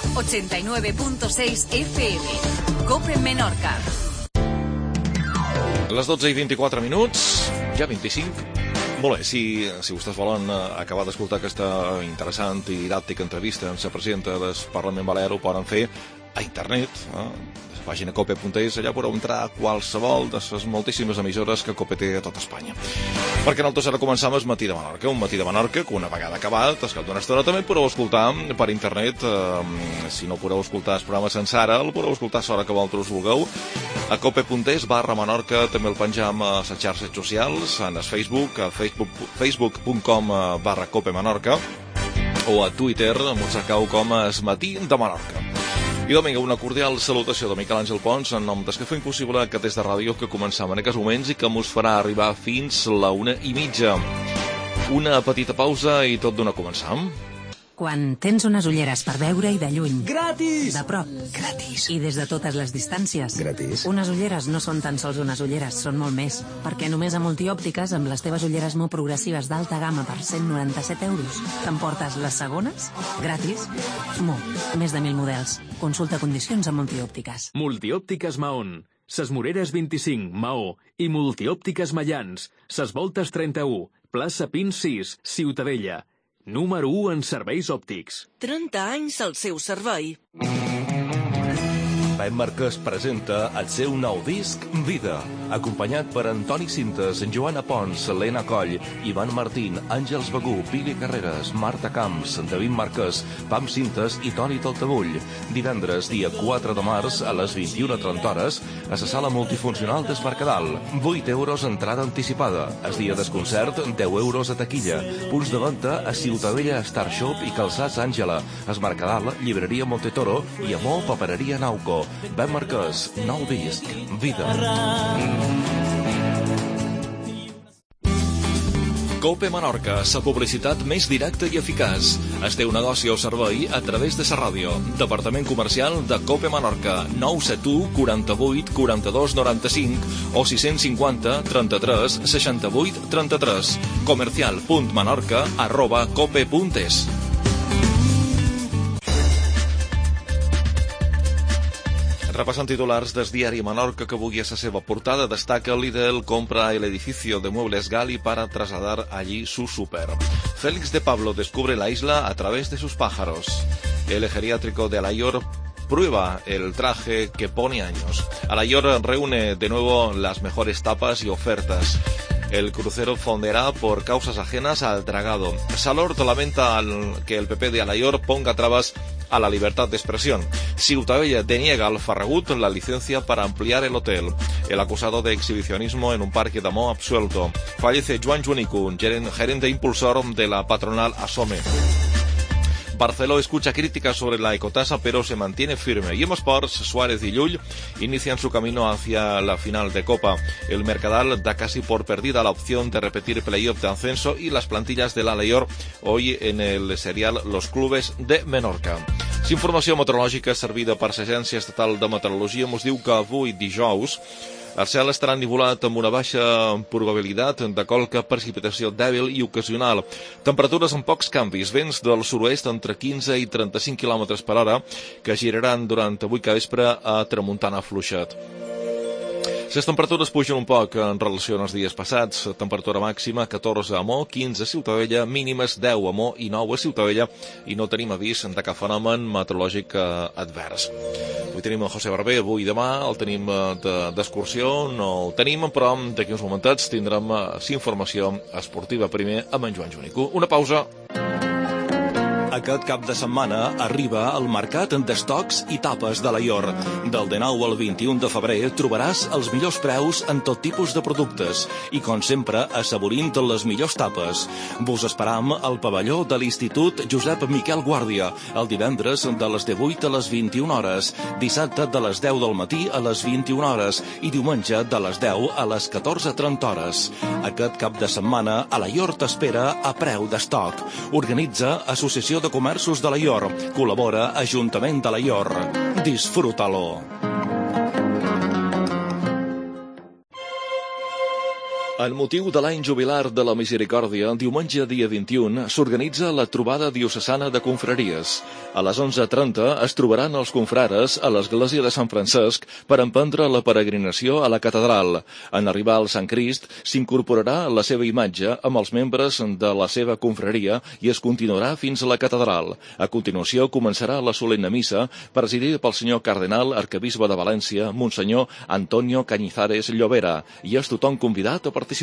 89.6 FM. COPE Menorca. A les 12:24 minuts, ja 25. Molt bé, si vostès volen acabar d'escoltar aquesta interessant i didàctica entrevista amb la presidenta del Parlament Balear, ho poden fer a internet, la pàgina cope.es, allà podeu entrar a qualsevol de les moltíssimes emissores que Cope té a tot Espanya. Perquè nosaltres ara començam el Matí de Menorca, un Matí de Menorca que una vegada acabat, al cap d'una estona també podeu escoltar per internet, si no podeu escoltar el programa sense ara, el podeu escoltar a l'hora que vosaltres vulgueu, a cope.es/Menorca, també el penjam a les xarxes socials, en el Facebook, a facebook.com/Cope Menorca, o a Twitter, m'ho cercau com Es Matí de Menorca. I Domingo, una cordial salutació de Miquel Àngel Pons en nom dels que fem possible que des de ràdio que començam en aquests moments i que mos farà arribar fins la 1:30. Una petita pausa i tot d'una començam. Quan tens unes ulleres per veure i de lluny. Gratis! De prop. Gratis! I des de totes les distàncies. Gratis! Unes ulleres no són tan sols unes ulleres, són molt més. Perquè només a Multiòptiques, amb les teves ulleres molt progressives d'alta gamma per 197 euros, t'emportes les segones gratis. Més de 1.000 models. Consulta condicions a Multiòptiques. Multiòptiques Mahón. Ses Moreres 25, Maó. I Multiòptiques Mallans. Ses Voltes 31. Plaça Pins 6, Ciutadella. Número 1 en serveis òptics. 30 anys al seu servei. Pep Marquès presenta el seu nou disc Vida, acompanyat per Antoni Cintes, Joana Pons, Lena Coll, Ivan Martín, Àngels Begú, Pili Carreras, Marta Camps, David Marquès, Pam Cintes i Toni Taltabull. Divendres, dia 4 de març, a les 21:30 hores, a la sala multifuncional del Mercadal. 8 euros entrada anticipada. El dia del concert, 10 euros a taquilla. Punts de venda a Ciutadella Star Shop i Calçats Àngela. El Mercadal, Llibreria Montetoro i Amor Papereria Nauco. Ben Marquès, nou disc, Vida. Cope Menorca, la publicitat més directa i eficaç. El teu negoci o servei a través de la ràdio. Departament comercial de Cope Menorca, 971 48 42 95 o 650 33 68 33. comercial.menorca@cope.es. Repassant titulars del diari Menorca que avui a la seva portada destaca Lidl compra el edificio de Muebles Gali para trasladar allí su súper. Félix de Pablo descubre la isla a través de sus pájaros. El geriátrico de Alayor prueba el traje que pone años. Alayor reúne de nuevo las mejores tapas y ofertas. El crucero fonderá por causas ajenas al dragado. Salord lamenta que el PP de Alayor ponga trabas a la libertad de expresión. Ciutadella deniega al Farragut la licencia para ampliar el hotel. El acusado de exhibicionismo en un parque d'Amor absuelto. Fallece Joan Junicu, gerente impulsor de la patronal Asome. Barceló escucha críticas sobre la ecotasa pero se mantiene firme. Y en Esports, Suárez y Llull inician su camino hacia la final de Copa. El Mercadal da casi por perdida la opción de repetir playoff de ascenso y las plantillas del Alayor hoy en el serial Los Clubes de Menorca. Informació meteorològica servida per l'Agència Estatal de Meteorologia mos diu que avui dijous el cel estarà ennuvolat amb una baixa probabilitat de qualque precipitació dèbil i ocasional. Temperatures amb pocs canvis, vents del sud-oest entre 15 i 35 km per hora que giraran durant avui capvespre a tramuntana fluixet. Les temperatures pugen un poc en relació als dies passats. Temperatura màxima 14 a Mo, 15 a Ciutadella, mínimes 10 a Mo i 9 a Ciutadella i no tenim avís de cap fenomen meteorològic advers. Avui tenim en José Barber, avui i demà el tenim d'excursió, no el tenim, però d'aquí uns momentets tindrem informació esportiva primer amb en Joan Junicu. Una pausa. Aquest cap de setmana arriba el mercat d'estocs i tapes d'Alayor. Del 19 al 21 de febrer trobaràs els millors preus en tot tipus de productes i, com sempre, assaborint les millors tapes. Vos esperam al pavelló de l'Institut Josep Miquel Guàrdia el divendres de les 18 a les 21 hores, dissabte de les 10 del matí a les 21 hores i diumenge de les 10 a les 14:30 hores. Aquest cap de setmana Alayor t'espera a preu d'estoc. Organitza Associació de Comerços d'Alayor. Col·labora Ajuntament d'Alayor. Disfruta-lo. En motiu de l'any jubilar de la Misericòrdia, diumenge dia 21, s'organitza la trobada diocesana de confraries. A les 11:30 es trobaran els confrares a l'església de Sant Francesc per emprendre la peregrinació a la catedral. En arribar al Sant Crist, s'incorporarà la seva imatge amb els membres de la seva confraria i es continuarà fins a la catedral. A continuació començarà la solemne missa, presidida pel senyor cardenal arquebisbe de València, Monsenyor Antonio Cañizares Llobera, i és tothom convidat a participar-hi.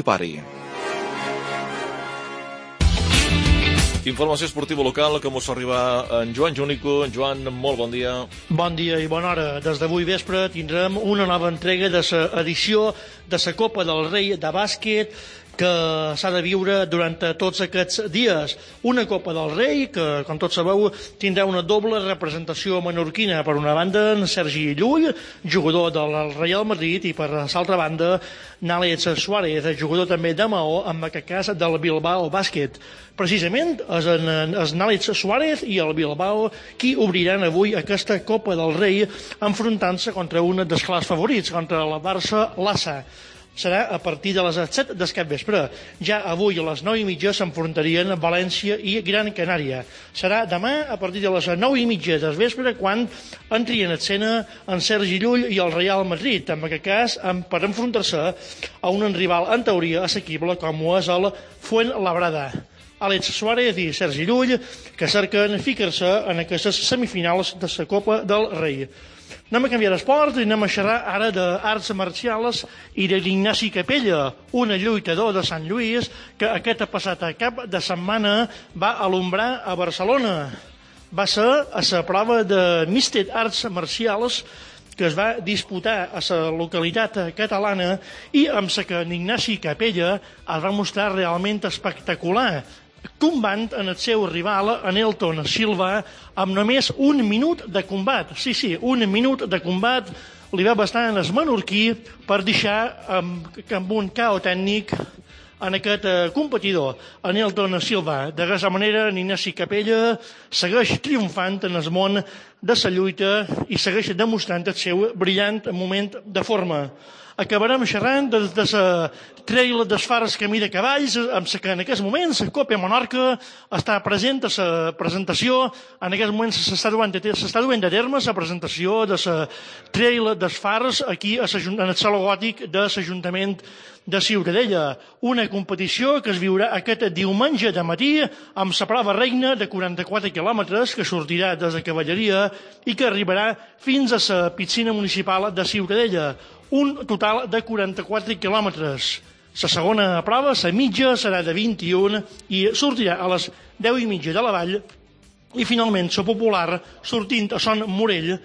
Informació esportiva local que mos arriba en Joan Júnico. En Joan, molt bon dia. Bon dia i bona hora. Des d'avui vespre tindrem una nova entrega de l'edició de la Copa del Rei de bàsquet que s'ha de viure durant tots aquests dies. Una Copa del Rei que, com tots sabeu, tindrà una doble representació menorquina. Per una banda, en Sergi Llull, jugador del Real Madrid, i per l'altra banda, Nález Suárez, jugador també de Maó, en aquest cas del Bilbao Bàsquet. Precisament és Nález Suárez i el Bilbao qui obriran avui aquesta Copa del Rei enfrontant-se contra un dels clars favorits, contra el Barça Lassa. Serà a partir de les 7 del capvespre. Ja avui a les 9:30 s'enfrontarien València i Gran Canària. Serà demà a partir de les 9:30 del vespre quan entrien en escena en Sergi Llull i el Real Madrid, en aquest cas per enfrontar-se a un rival en teoria assequible com ho és el Fuenlabrada. Àlex Suárez i Sergi Llull que cerquen ficar-se en aquestes semifinals de la Copa del Rei. Anem a canviar d'esport i anem a xerrar ara d'arts marcials i de l'Ignasi Capella, un lluitador de Sant Lluís que aquest passat cap de setmana va alumbrar a Barcelona. Va ser a la prova de Mixed Arts Marcials que es va disputar a la localitat catalana i amb la que Ignasi Capella es va mostrar realment espectacular, tombant en el seu rival, Anelton Silva, amb només un minut de combat. Sí, un minut de combat li va bastar en el menorquí per deixar amb un KO tècnic en aquest competidor, Anelton Silva. D'aquesta manera, Ignasi Capella segueix triomfant en el món de la lluita i segueix demostrant el seu brillant moment de forma. Acabarem xerrant de la Trail d'Esfares Camí de Cavalls, amb la que en aquests moments Cope Menorca està present a la presentació. En aquests moments s'està duent a terme la presentació de la Trail d'Esfares aquí en el Saló Gòtic de l'Ajuntament de Ciutadella. Una competició que es viurà aquest diumenge de matí amb la prova reina de 44 quilòmetres que sortirà des de Cavalleria i que arribarà fins a la piscina municipal de Ciutadella. Un total de 44 quilòmetres. La segona prova, la mitja, serà de 21 i sortirà a les 10:30 de la Vall i finalment la popular, sortint a Son Morell,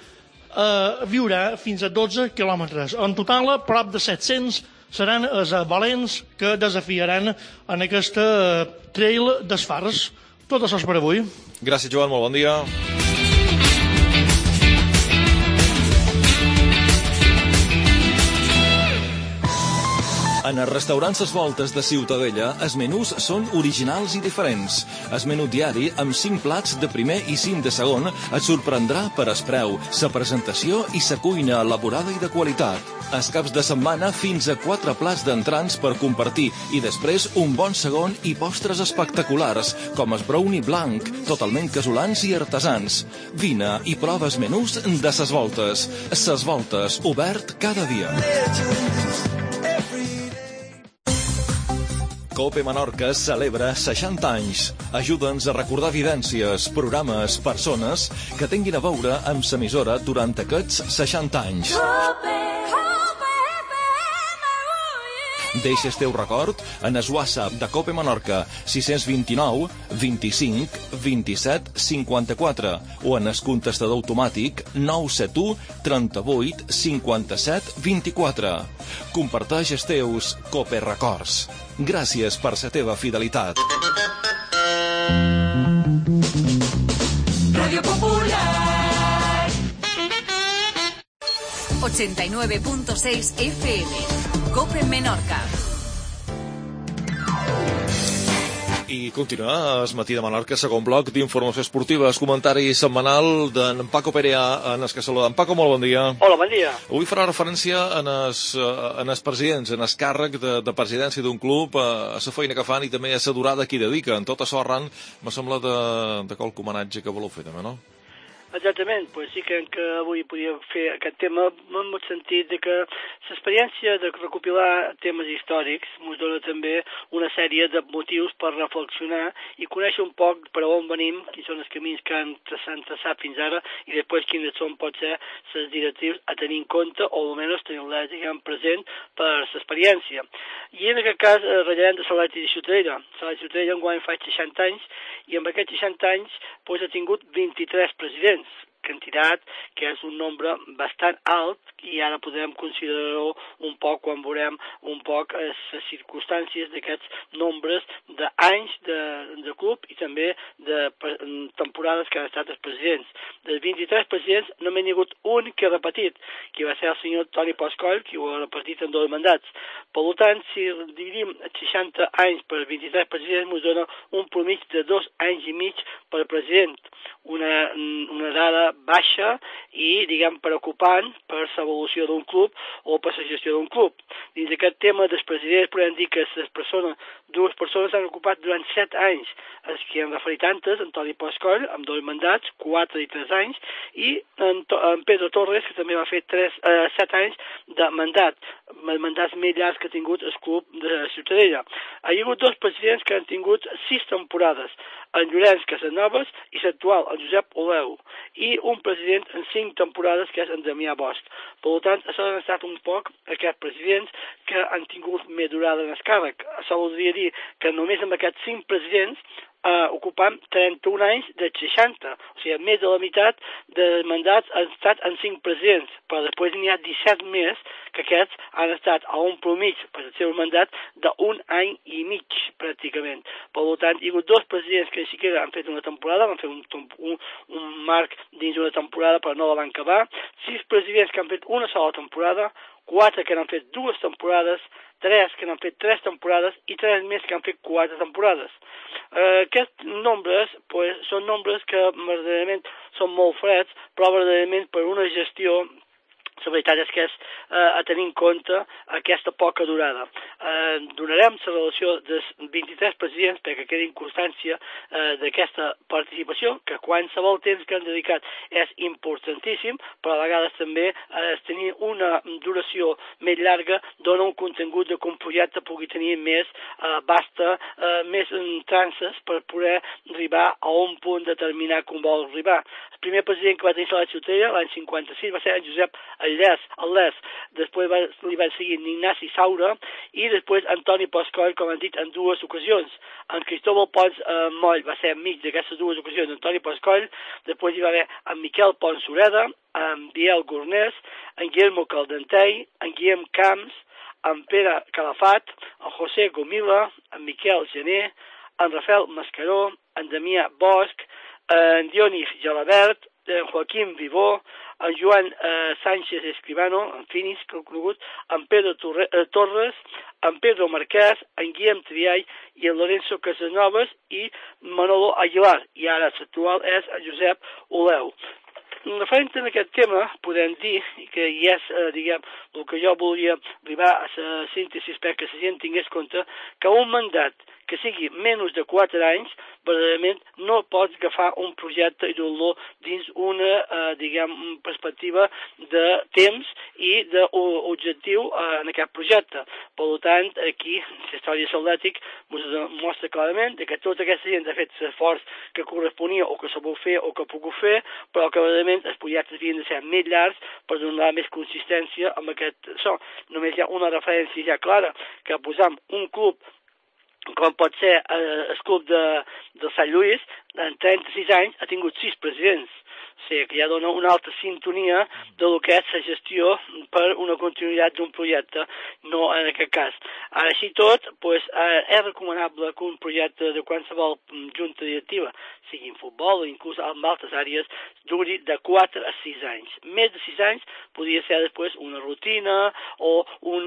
viurà fins a 12 quilòmetres. En total, prop de 700 seran els valents que desafiaran en aquesta Trail d'Esfares. Tot això és per avui. Gràcies, Joan, molt bon dia. En els restaurants Les Voltes de Ciutadella, els menús són originals i diferents. El menú diari, amb 5 plats de primer i 5 de segon, et sorprendrà per el preu, la presentació i la cuina elaborada i de qualitat. Els caps de setmana, fins a 4 plats d'entrants per compartir i després un bon segon i postres espectaculars, com el brownie blanc, totalment casolans i artesans. Vine i prova els menús de Les Voltes. Les Voltes, obert cada dia. Cope Menorca celebra 60 anys. Ajuda'ns a recordar vivències, programes, persones que tinguin a veure amb l'emissora durant aquests 60 anys. Deixa el teu record en el WhatsApp de Cope Menorca 629 25 27 54 o en el contestador automàtic 971 38 57 24. Comparteix els teus Cope Records. Gràcies per la teva fidelitat. Radio Popular 89.6 FM. Cope Menorca. I continua el matí de Menorca, segon bloc d'informació esportiva, el comentari setmanal d'en Paco Perea, en el que saluda. En Paco, molt bon dia. Hola, bon dia. Avui farà referència en els presidents, en el càrrec de presidència d'un club, a la feina que fan i també a la durada que hi dediquen. Tot això arran, me sembla, de qualque homenatge que voleu fer també, no? Exactament, pues sí que avui podíem fer aquest tema en el sentit de que l'experiència de recopilar temes històrics ens dona també una sèrie de motius per reflexionar i conèixer un poc per on venim, quins són els camins que s'han traçat fins ara i després quins són potser les directrius a tenir en compte o almenys tenir-les, diguem, present per l'experiència. I en aquest cas ratllarem de Salati de Ciutadella. Salati de Ciutadella enguany fa 60 anys i amb aquests 60 anys pues, ha tingut 23 presidents, quantitat que és un nombre bastant alt i ara podem considerar-ho un poc quan veurem un poc les circumstàncies d'aquests nombres d'anys de club i també de temporades que han estat els presidents. Dels 23 presidents només n'hi ha hagut un que ha repetit, que va ser el senyor Toni Pascoll, que ho ha repetit en 2 mandats. Per tant, si dividim 60 anys per 23 presidents, ens dona un promig de 2 anys i mig per president. Una dada baixa i, diguem, preocupant per l'evolució d'un club o per la gestió d'un club. Dins d'aquest tema dels presidents podem dir que dues persones han ocupat durant 7 anys, els que han referit antes, Antoni Pascoll, amb 2 mandats, 4 i 3 anys, i en Pedro Torres, que també va fer 7 anys de mandat, els mandats més llargs que ha tingut el club de Ciutadella. Hi ha hagut 2 presidents que han tingut 6 temporades, en Llorenç Casanovas i l'actual, el Josep Oleu, i un president en 5 temporades que és en Damià Bosch. Per tant, això han estat un poc aquests presidents que han tingut més durada en el càrrec. Això voldria dir que només amb aquests 5 presidents ocupant 31 anys de 60, o sigui, més de la meitat de mandats han estat en 5 presidents, però després n'hi ha 17 més que aquests han estat a un promig per el seu mandat d'un any i mig, pràcticament. Per tant, hi ha hagut 2 presidents que ni siquiera han fet una temporada, van fer un marc dins una temporada però no la van acabar, 6 presidents que han fet una sola temporada, 4 que han fet 2 temporades, 3 que han fet 3 temporades i 3 més que han fet 4 temporades. Aquests nombres pues, són nombres que verdaderament són molt freds, però verdaderament per una gestió la veritat és que és a tenir en compte aquesta poca durada. Donarem la relació dels 23 presidents perquè quedi en constància d'aquesta participació, que qualsevol temps que han dedicat és importantíssim, però a vegades també tenir una duració més llarga dona un contingut de que un projecte pugui tenir més basta, més trances per poder arribar a un punt determinat com vol arribar. El primer president que va tenir la Ciutadella l'any 56 va ser en Josep Allès, després li van seguir Ignasi Saura i després Antoni Pascoll, com han dit, en 2 ocasions. En Cristóbal Pons Moll va ser enmig d'aquestes 2 ocasions Antoni Pascoll, després hi va haver en Miquel Pons Sureda, en Biel Gornès, en Guillermo Caldentei, en Guillem Camps, en Pere Calafat, en José Gomila, en Miquel Gené, en Rafael Mascaró, en Damià Bosch, en Dionis Gelabert, en Joaquim Vivó, en Joan Sánchez Escribano, en Finis, que he conegut, en Pedro Torres, en Pedro Marquès, en Guillem Triay i en Lorenzo Casanovas i Manolo Aguilar. I ara l'actual és en Josep Oleu. Referent a aquest tema, podem dir que hi és, diguem, el que jo volia arribar a la síntesi perquè la gent tingués compte que un mandat que sigui menys de 4 anys, verdaderament no pots agafar un projecte i dur-lo dins una, diguem, perspectiva de temps i d'objectiu en aquest projecte. Per tant, aquí, la història de l'Atlètic mostra clarament que tota aquesta gent ha fet l'esforç que corresponia o que se vol fer o que ha pogut fer, però que verdaderament els projectes havien de ser més llargs per donar més consistència amb aquest so. Només hi ha una referència ja clara, que posam un club com pot ser el club de Sant Lluís, en 36 anys ha tingut 6 presidents. O sigui, que ja dona una altra sintonia de lo que és la gestió per una continuïtat d'un projecte, no en aquest cas. Ara així tot, és recomanable que un projecte de qualsevol junta directiva, sigui en futbol o inclús en altres àrees, duri de 4 a 6 anys. Més de 6 anys podria ser després una rutina o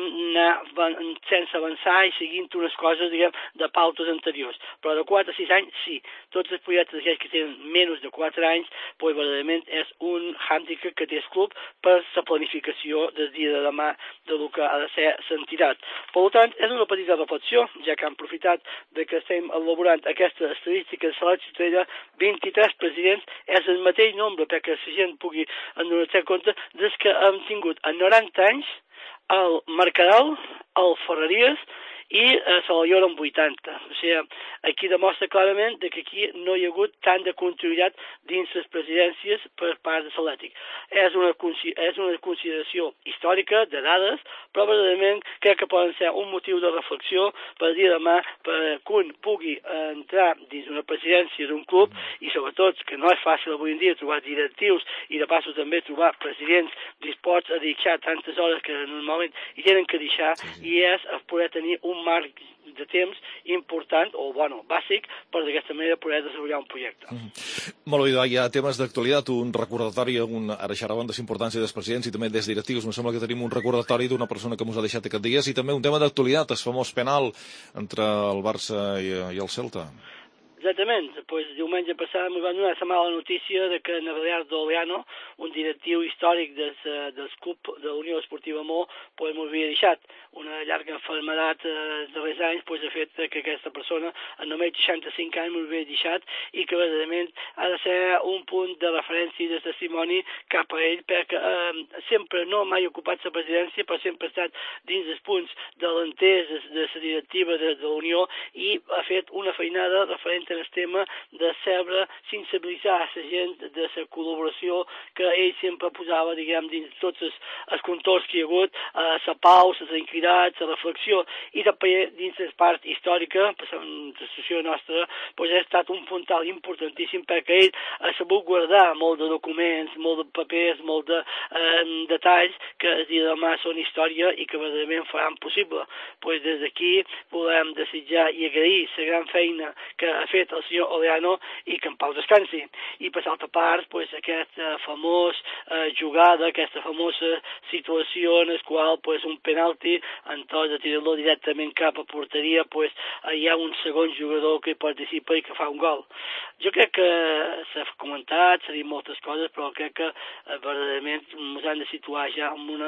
sense avançar i seguint unes coses, diguem, de pautes anteriors. Però de 4 a 6 anys, sí. Tots els projectes que tenen menys de 4 anys, verdaderament és un hàndicap que té el club per la planificació del dia de demà del que ha de ser l'entitat. Per tant, és una petita reflexió, ja que han aprofitat de que estem elaborant aquesta estadística de selecció estrella, 23 presidents és el mateix nombre perquè la gent pugui donar-se compte des que hem tingut a 90 anys el Mercadal, el Ferreries i Salvador amb 80. O sigui, aquí demostra clarament que aquí no hi ha hagut tant de continuïtat dins les presidències per part de l'Atlètic. És una consideració històrica, de dades, però verdaderament crec que poden ser un motiu de reflexió per dir demà que un pugui entrar dins una presidència d'un club i sobretot que no és fàcil avui en dia trobar directius i de passos també trobar presidents disposats a deixar tantes hores que normalment hi tenen que deixar i és poder tenir un marc de temps important, o bàsic, per d'aquesta manera poder desenvolupar un projecte. Molt bé, hi ha temes d'actualitat, un recordatori, ara xerràvem de la importància dels presidents i també dels directius, em sembla que tenim un recordatori d'una persona que ens ha deixat aquests dies i també un tema d'actualitat, el famós penal entre el Barça i el Celta. Exactament, diumenge passat ens van donar la mala notícia de que Navarro Oleano, un directiu històric del club de la Unió Esportiva Mo, m'ho havia deixat. Una llarga malaltia dels darrers anys ha fet que aquesta persona, en només 65 anys, m'ho havia deixat i que verdaderament ha de ser un punt de referència i de testimoni cap a ell, perquè sempre no ha mai ocupat la presidència, però sempre ha estat dins dels punts de l'entès de la directiva de la Unió i ha fet una feinada referent en el tema de saber sensibilitzar la gent de la col·laboració que ell sempre posava, diguem, dins tots els contorns que hi ha hagut, la pau, la tranquil·litat, la reflexió, i també dins la part històrica, per l'associació nostra, ha estat un puntal importantíssim perquè ell ha sabut guardar molt de documents, molt de papers, molt de detalls que el dia de demà són història i que verdaderament faran possible. Des d'aquí volem desitjar i agrair la gran feina que ha fet el senyor Oleano i que en pau descansi. I per l'altra part, aquesta famosa jugada, aquesta famosa situació en la qual un penalti, en tot de tirar-lo directament cap a porteria, hi ha un segon jugador que participa i que fa un gol. Jo crec que s'ha comentat, s'ha dit moltes coses, però crec que verdaderament ens han de situar ja en una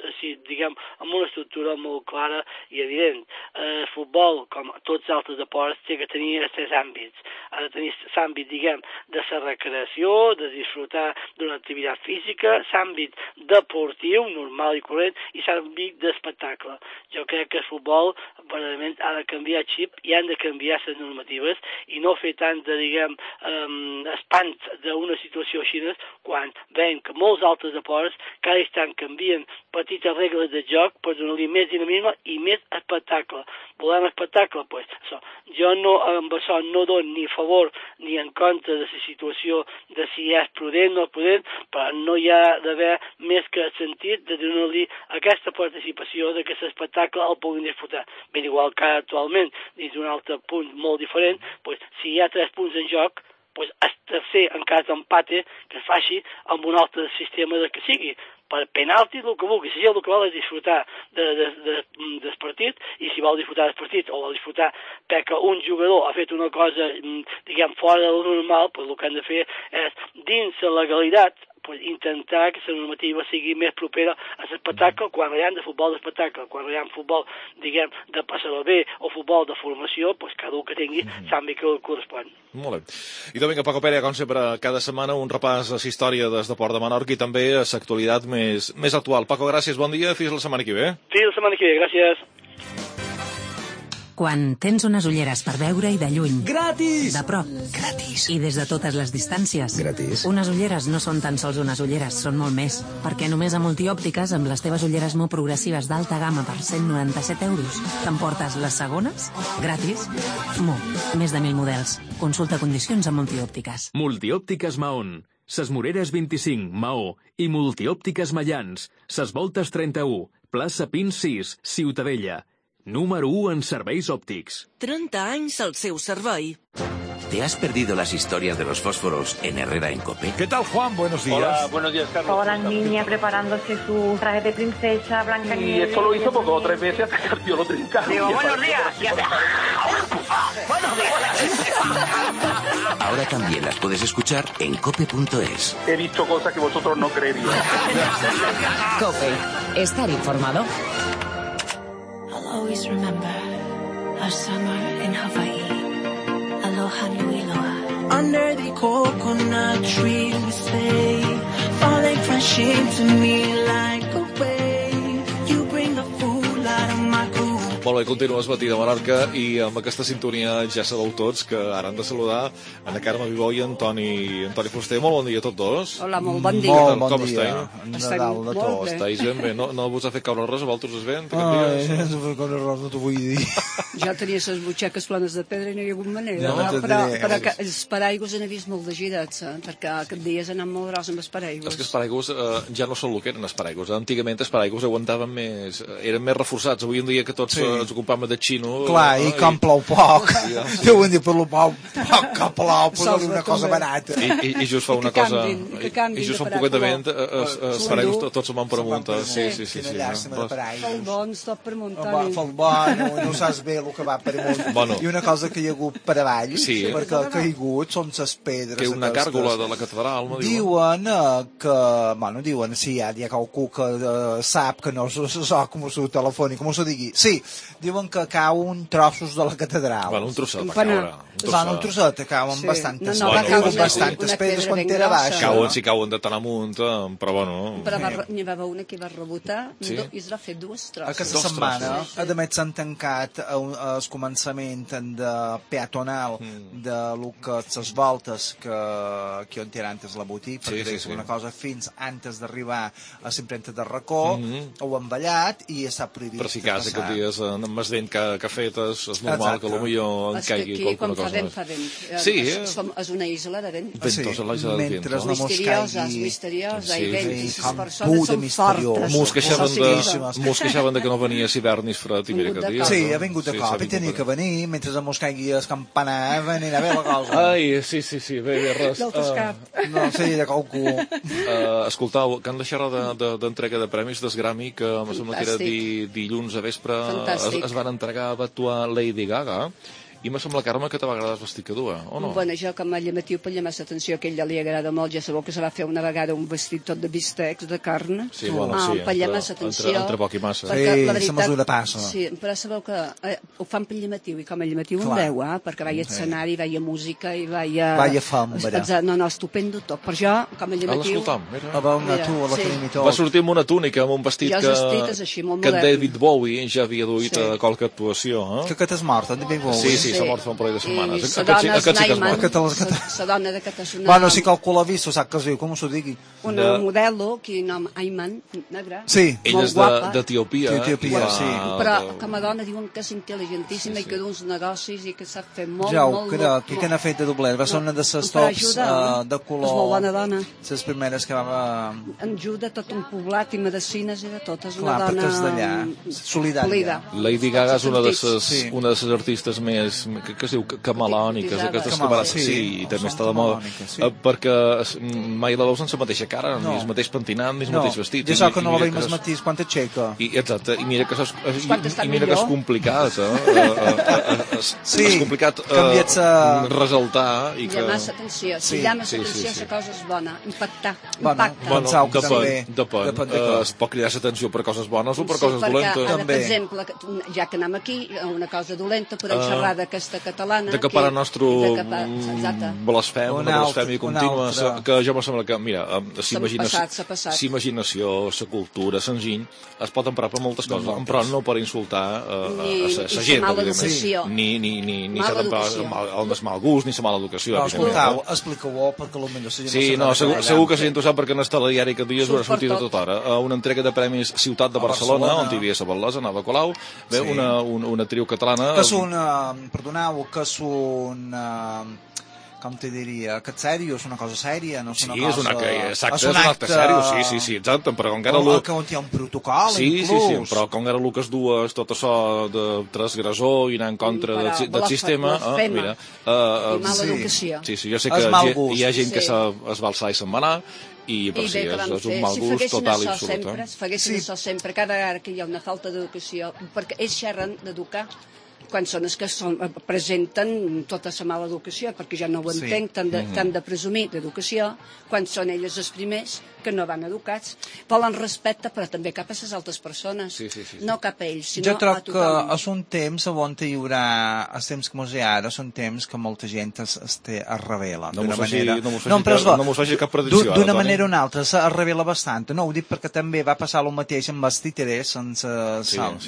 estructura molt clara i evident. El futbol, com tots els altres esports, té que tenir els 3 àmbits. Ha de tenir l'àmbit, diguem, de la recreació, de disfrutar d'una activitat física, l'àmbit deportiu, normal i corrent, i l'àmbit d'espectacle. Jo crec que el futbol, verdaderament, ha de canviar xip i han de canviar les normatives i no fer tant de, diguem, espant d'una situació així, quan veiem que molts altres esports cada instant canvien petites regles de joc per donar-li més dinamisme i més espectacle. Volem espectacle? Jo amb això no dono ni a favor ni en contra de la situació de si és prudent o no prudent, però no hi ha d'haver més que sentit de donar-li aquesta participació de que l'espectacle el puguin disfrutar. Ben igual que actualment, dins d'un altre punt molt diferent, si hi ha 3 punts en joc, el tercer, en cas d'empate, que es faci amb un altre sistema que sigui. Per penalti, el que vulgui. Si el que vol és disfrutar del partit, i si vol disfrutar del partit o vol disfrutar perquè un jugador ha fet una cosa, diguem, fora del normal, el que han de fer és, dins la legalitat, intentar que la normativa sigui més propera a l'espectacle, quan veiem de futbol d'espectacle, quan veiem futbol, diguem, de passar-ho bé o futbol de formació, cada un que tingui l'àmbit que correspon. Molt bé. I també, Paco Pérez, com sempre, cada setmana un repàs a la història del Deport de Menorca i també a l'actualitat més actual. Paco, gràcies, bon dia, fins la setmana que ve. Fins la setmana que ve, gràcies. Quan tens unes ulleres per veure i de lluny, gratis, de prop, gratis, i des de totes les distàncies, gratis. Unes ulleres no són tan sols unes ulleres, són molt més. Perquè només a Multiòptiques, amb les teves ulleres molt progressives d'alta gamma per 197 euros, t'emportes les segones gratis. Més de 1.000 models. Consulta condicions a Multiòptiques. Multiòptiques Mahón. Ses Moreres 25, Maó, i Multiòptiques Mallans, Ses Voltes 31, plaça Pins 6, Ciutadella. Número 1 en serveis òptics. 30 anys al seu servei. ¿Te has perdido las historias de los fósforos en Herrera en COPE? ¿Qué tal, Juan? Buenos días. Hola, buenos días, Carlos. Toda la niña preparándose su traje de princesa, Blancanieves. Y esto lo hizo porque 2 o 3 veces hasta que el tío lo trincaron. Digo, buenos días. Buenos días. Ahora también las puedes escuchar en cope.es. He visto cosas que vosotros no creeríais. COPE. Estar informado. I'll always remember our summer in Hawaii. Aloha nui loa. Under the coconut tree we stay, falling fresh into me like a wave. You bring the fool out of my groove. Molt bé, continues Matí de Menorca i amb aquesta sintonia ja sabeu tots que ara han de saludar Ana Carme Vivó i Antoni Fuster. Molt bon dia a tots dos. Hola, molt bon dia. Molt bon dia. Nadal de tots. Estáis ben bé? No vos ha fet caure res a vosaltres ben? No t'ho vull dir. Jo tenia les butxaques planes de pedra i no hi ha hagut manera. No, però els paraigües n'he vist molt de girats, perquè aquests dies han anat molt gros amb els paraigües. És que els paraigües ja no són el que eren els paraigües. Antigament els paraigües aguantaven més, eren més reforçats. Avui en dia que tots ens ocupam de xino... Clar, i com plou poc. Deuen dir per lo poc que plou, posar-li una cosa barata. I just fa una cosa... I just fa un poquetament els paraigües tots se'n van per amunt. Sí. Quina llàstima de paraigües. Falbons, tot per amunt. Falbon, no saps bé el que va per amunt. I una cosa que hi ha hagut per avall, perquè ha caigut, són les pedres. Que una càrgola de la catedral, no diuen? Que... Bueno, diuen, sí, hi ha qualcú que sap que no so com ho seu telefònic, com ho se digui. Sí, diuen que cauen trossos de la catedral. Bueno, un trosset va caure. Un trosset, cauen bastantes pedres quan era baix. Cauen de tant amunt, però bueno... Però n'hi va haver una que va rebotar i es va fer 2 trossos. Aquesta setmana, a més, s'han tancat el començament de peatonal de les voltes que on era antes la botiga, perquè és una cosa fins antes d'arribar a l'impremta de Racó, ho han ballat i està prohibit. Per si cas aquests dies més vent que fet és normal que potser en caigui qualsevol cosa. Fa vent. Sí. És una isla de vent. Ventosa la isla de vent. Misteriosa i vent. Les persones són fortes. Mos queixaven que no venia hivern ni fred i mira que dia. Sí, ha vingut de cop i tenia que venir mentre mos caigui el campanar, venir a veure la cosa. Ai, sí, bé, res. No sé, de qualcú. Escoltau, que han deixat d'entrega de premis del Grammy, que em sembla que era dilluns a vespre, es van entregar, va actuar Lady Gaga, i me sembla, Carme, que te va agradar el vestit que dua, o no? Bueno, jo com a llamatiu per llamar l'atenció, que a ella li agrada molt, ja sabeu que se va fer una vegada un vestit tot de bistecs, de carn, per llamar l'atenció. Entre poc i massa. Sí, la mesura passa. Sí, però sabeu que ho fan per llamatiu, i com a llamatiu en veu, perquè veia escenari, veia música, i veia... Veia fam, vera. No, estupendo tot. Per jo, com a llamatiu... Va sortir amb una túnica, amb un vestit que David Bowie ja havia duit a qualque actuació. Que aquest és mort, en David Bowie. Sí, s'ha mort fa un parell de setmanes. I la dona de que és una... Bueno, sí que algú l'ha vist, sap que es diu, com s'ho digui? Una modelo, que nom Ayman, negra, ella és d'Etiòpia. Sí. Però com a dona diuen que és intel·ligentíssima i que d'uns negocis i que sap fer molt, ja ho crec, i que n'ha fet de dobler. Va ser una de les tops de color. És molt bona dona. Les primeres que va... Ajuda tot un poblat i medicines i de tot. És una dona... Clar, perquè és d'allà. Solidària. Lady Gaga és una de les artistes més que es diu camalòniques, aquestes que barates, i també està de moda, perquè mai la veus en la mateixa cara, ni el mateix pentinat, ni el mateix vestit. I això que no la veiem el mateix quan t'aixeca. Exacte, i mira que és complicat, és complicat ressaltar i que... Llamar l'atenció, si llames l'atenció la cosa és bona, impactar, depèn, es pot cridar l'atenció per coses bones o per coses dolentes. Per exemple, ja que anem aquí, una cosa dolenta, podem xerrar d'aquesta catalana... De que para nostre blasfèmia contínua, que jo me sembla que, mira, s'imaginació, la cultura, l'enginy, es pot emprar per moltes coses, però no per insultar la gent, ni s'ha d'emprar el mal gust, ni la mala educació. Escoltau, explica-ho, perquè potser la gent... Sí, no, segur que la gent ho sap, perquè en el telediari aquest dia haurà sortit a tota hora. Una entrega de premis Ciutat de Barcelona, on hi havia la Bel·lesa, Nava Colau, una actriu catalana... Perdoneu, que és un... com te diria, que és sèrio, és una cosa sèria, no és una cosa... Sí, és un acte sèrio, sí, exacte, però com que era... Que on hi ha un protocol, inclús. Sí, però com era el que es dues tot això de transgressor i anar en contra del sistema... Mira, i mala educació. Sí, jo sé que hi ha gent que es va alçar i se'n va anar, i per si és un mal gust total i absolut. Si faguessin això sempre, cada vegada que hi ha una falta d'educació, perquè ells xerren d'educar, quan són els que presenten tota la mala educació, perquè ja no ho entenc, tant de presumir d'educació, quan són ells els primers que no van educats. Volen respecte, però també cap a les altres persones. No cap a ells, sinó a tothom. Jo trobo que és un temps on hi haurà, els temps que hi ha ara, són temps que molta gent es revela. No m'ho faci cap predicció. D'una manera o una altra, es revela bastant. No, ho dic perquè també va passar el mateix amb els títeres, sense sal.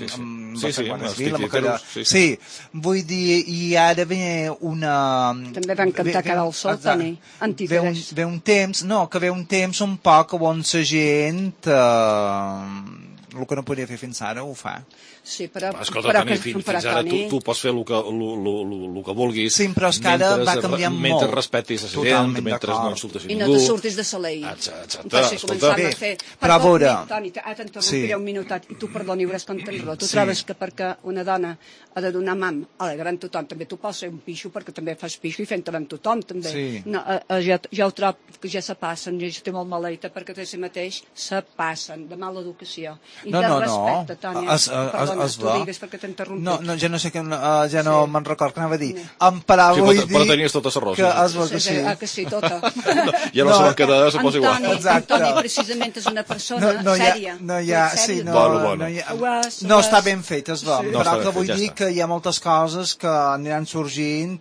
Sí, vull dir, i ara ve una... També van cantar Cara al Sol, Toni, antíteres. Ve un temps, que ve un temps un poc on la gent el que no podia fer fins ara ho fa. Sí, però... Escolta, Toni, fins ara tu pots fer el que vulguis. Sí, però és que ara va canviant molt. Mentre respectis a la gent, mentre no insultes a ningú. I no te surtis de la llei. Escolta. Però a veure... Toni, ara t'interrompiré un minutet, i tu perdoni, hauràs d'entendre-ho. Tu trobes que perquè una dona ha de donar mam alegrant tothom, també tu pots ser un pixo perquè també fas pixo i fent-te amb tothom, també. Jo ho trobo que ja se passen, jo estic molt maleita perquè té si mateix se passen de mala educació. I de respecte, Toni. Perdona, tu digues perquè t'he interrompit. No, ja no sé ja no me'n record què anava a dir. En paraules vull dir... Però tenies tota la rosa. Que sí, tota. Ja no saben què de se posa igual. Antoni, precisament és una persona sèria. No està ben fet, és bo. Però que vull dir que hi ha moltes coses que aniran sorgint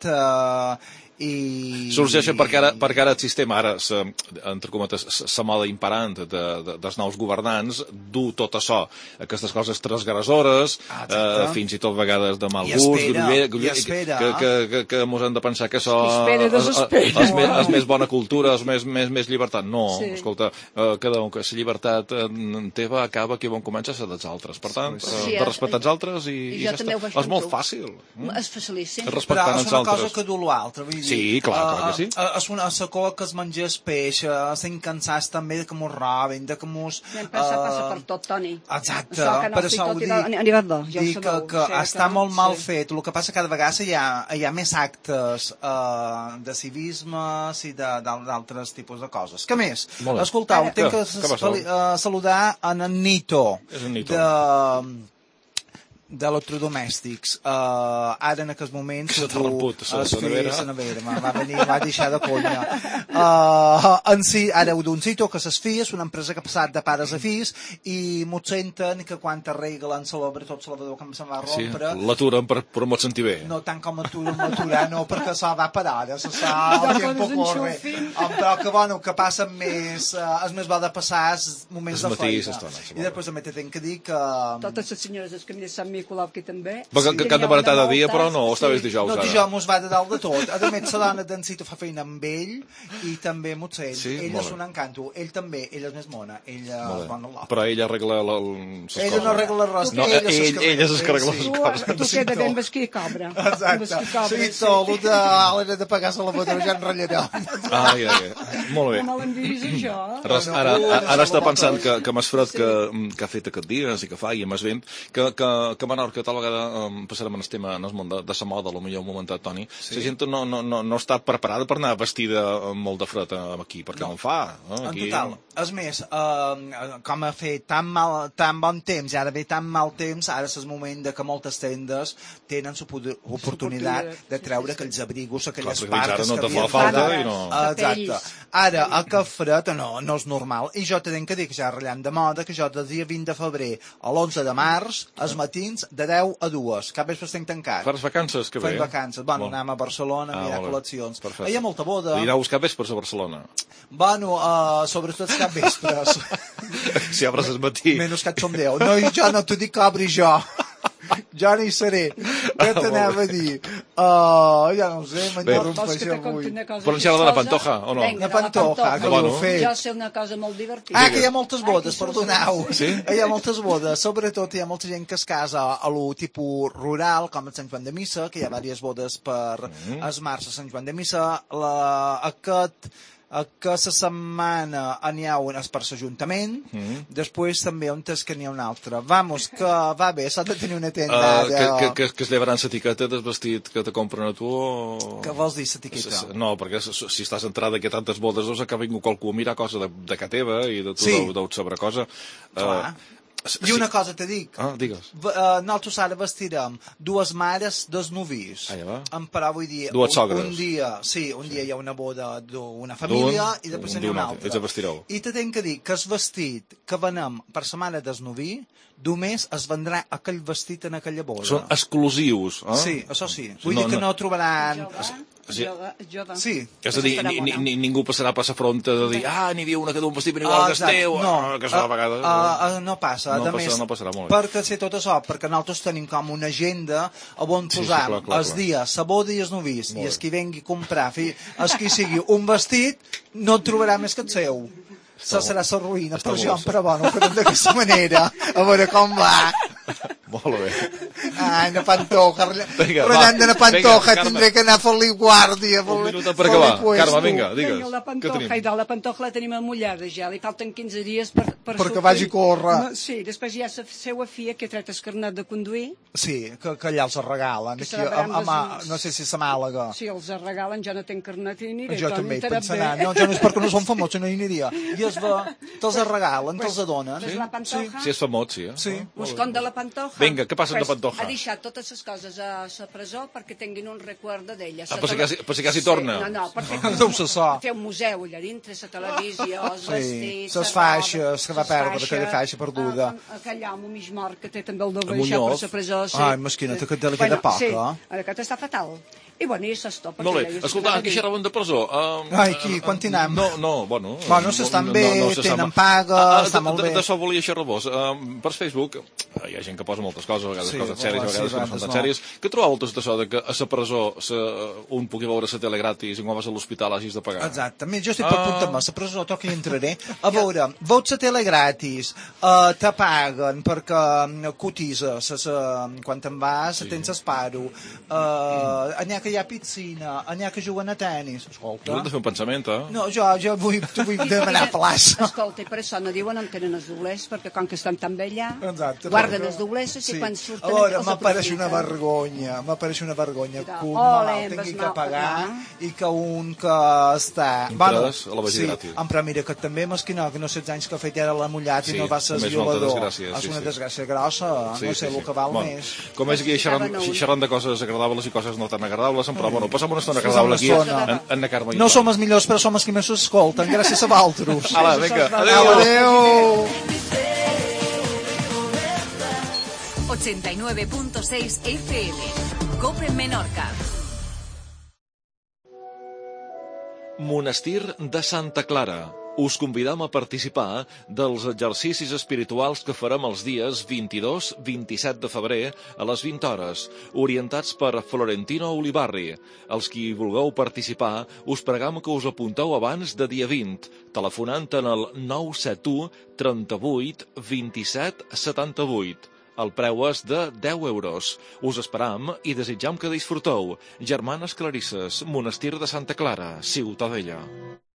i... Sorgeixen perquè ara el sistema, entre cometes, la moda imperant dels nous governants du tot això, aquestes coses transgressores, fins i tot vegades de mal gust, que mos hem de pensar que això és més bona cultura, és més llibertat. No, escolta, cada un que la llibertat teva acaba aquí on comença a dels altres. Per tant, de respectar els altres i ja està. És molt fàcil. És facilíssim. Però és una cosa que du l'altra, vull dir. Sí, clar que sí. És una sacoa que es mengés peix, estem cansats també de que mos roben, de que mos... Passa per tot, Toni. Exacte, per això ho dic que està molt mal fet. El que passa cada vegada hi ha més actes de civisme i d'altres tipus de coses. Què més? Escoltau, tinc que saludar en Nito. És un Nito. D'electrodomèstics. Ara en aquests moments que s'ha romput la nevera, va venir, va deixar de conya. En si, ara ho d'un sitio que s'es FIA és una empresa que ha passat de pares a fills i m'ho senten que quan arreglen l'obra tot l'obrador que se'n va rompre l'aturen per m'ho sentir bé. No tant com aturar, no, perquè això va parar el tiempo corre, però que bueno, que passen més és més bo de passar moments de feina i després també tinc que dir que totes les senyores del camí de Sant Nicolau que també... Que han de baratar de dia, però no, estaves dijous ara. No, dijous va de dalt de tot. A més, la dona d'en Cito fa feina amb ell i també m'ho sent. Ell és un encanto. Ell també, ell és més mona. Però ell arregla les coses. Ell no arregla res. Ell és el que arregla les coses. Tu queda ben vesquí i cabra. Exacte. Cito, l'era de pagar la lavadora ja enratllarem. Molt bé. No l'enviïs, això. Ara està pensant que m'has fred que ha fet aquests dies i que fa i m'has vent que Menorca tal vegada passarem en el tema en el món de la moda, potser un momentat, Toni. La gent no està preparada per anar vestida molt de fred aquí, perquè no ho fa. En total. És més, com ha fet tan bon temps i ara ve tan mal temps, ara és el moment que moltes tendes tenen l'oportunitat de treure aquells abrigos, aquelles parts que havien falta. Exacte. Ara, a que fred no és normal. I jo tinc que dir que ja ratllant de moda, que jo del dia 20 de febrer a l'11 de març, els matins de 10 a 2. Cap vespre estem tancats. Fas vacances? Que bé. Fem vacances. Bueno, anem a Barcelona a mirar col·leccions. Hi ha molta boda. Aniràs cap vespres a Barcelona? Bueno, sobretot cap vespres. Si obres el matí. Menys que et som 10. No, jo no t'ho dic que obri jo. Jo no hi seré. Què t'anava a dir? Ja no ho sé, m'interrompeixo avui. Pronunciar-la de la Pantoja, o no? La Pantoja, que ho fet. Jo sé una cosa molt divertida. Que hi ha moltes bodes, perdoneu. Sí? Hi ha moltes bodes, sobretot hi ha molta gent que es casa a lo tipus rural, com el Sant Joan de Missa, que hi ha diverses bodes per es març a Sant Joan de Missa. Aquesta setmana n'hi ha unes per l'Ajuntament, després també on és que n'hi ha una altra. Vamos, que va bé, s'ha de tenir una tenda. Que es llevaran l'etiqueta del vestit que te compren a tu o... Què vols dir, l'etiqueta? No, perquè si estàs entrada aquí a tantes bodes, doncs acaba vingut qualcú a mirar cosa de ca teva i de tu deus saber cosa. Clar. I una cosa te dic. Digues. Nosaltres ara vestirem dues mares dels novis. Però vull dir, dues sogres. Un dia hi ha una boda d'una família i després n'hi ha una altra. I te tinc que dir que el vestit que venem per la mare del novi, només es vendrà aquell vestit en aquella boda. Són exclusius. Sí, això sí. Vull dir que no trobaran... Sí. És a dir, ningú passarà per la fronta de dir n'hi havia una que du un vestit ben igual que el teu. Que a vegades... No passa. No passarà molt bé. Perquè sé tot això, perquè nosaltres tenim com una agenda on posam els dies, la boda i els novis, i els qui vengui a comprar, els qui sigui un vestit, no trobarà més que el seu. Això serà la ruïna, però bueno, ho farem d'aquesta manera, a veure com va. Molt bé. Una Pantoja. Parlant d'una Pantoja, tindré que anar a fer-li guàrdia. Un minut per acabar. Carme, vinga, digues. La Pantoja, la Pantoja la tenim amullada ja, li falten 15 dies per perquè vagi a córrer. Sí, després hi ha la seva filla que ha tret el carnet de conduir. Sí, que allà els regalen. No sé si és a Màlaga. Sí, els regalen, jo no tenc carnet i aniré. Jo també, pensant, jo no és perquè no som famosos, no hi aniria. I te'ls regalen, te'ls donen. Si és famós, sí. Buscant de la Pantoja. Vinga, què passa amb la Pantoja? Ha deixat totes les coses a la presó perquè tinguin un record d'ella. Per si quasi torna. No, per fer un museu allà dintre, la televisió, els vestits, les faixes, que va perdre aquella faixa perduda. Aquell home mig mort que té també el de baixar per la presó. Ai, mesquineta, que te li queda poc, Sí, aquest està fatal. I bueno, i s'estop. Molt bé. Escolta, aquí xerraven de presó. Aquí, quan t'inem? No, bueno... Bueno, s'estan bé, tenen paga, està molt bé. D'això volia xerrar vos. Per Facebook, hi ha gent que posa moltes coses, a vegades coses sèries, a vegades que no són tan sèries. Què trobeu tots d'això, que a la presó un pugui veure la tele gratis i quan vas a l'hospital hagis de pagar? Exactament, jo estic per apuntar-me a la presó, toca i entraré. A veure, veus la tele gratis, te paguen perquè cotises quan te'n vas, tens esparo, n'hi ha que hi ha piscina, n'hi ha que juguen a tenis. Escolta. Tu has de fer un pensament, No, jo vull demanar plaça. Escolta, i per això no diuen on tenen els doblers, perquè com que estan tan bé allà, guarden els doblers i quan surten... A veure, m'apareix una vergonya que un malalt tingui que pagar i que un que està... Entres a la vagi gratis. Però mira, que també mesquinó, que no sé els anys que ha fet era la mullat i no va ser violador. És una desgràcia grossa, no sé el que val més. Com és aquí xerrant de coses agradables i coses no tan agradables, però bueno, passem una estona agradable aquí en la Carme. No som els millors, però som els que més s'escolten. Gràcies a vosaltres. Ala, vinga, adéu. 89.6 FM. COPE Menorca. Monestir de Santa Clara. Us convidam a participar dels exercicis espirituals que farem els dies 22-27 de febrer a les 20 hores, orientats per Florentino Ulibarri. Els qui vulgueu participar, us pregam que us apunteu abans de dia 20, telefonant en el 971 38 27 78. El preu és de 10 euros. Us esperam i desitjam que disfruteu. Germanes Clarisses, Monestir de Santa Clara, Ciutadella.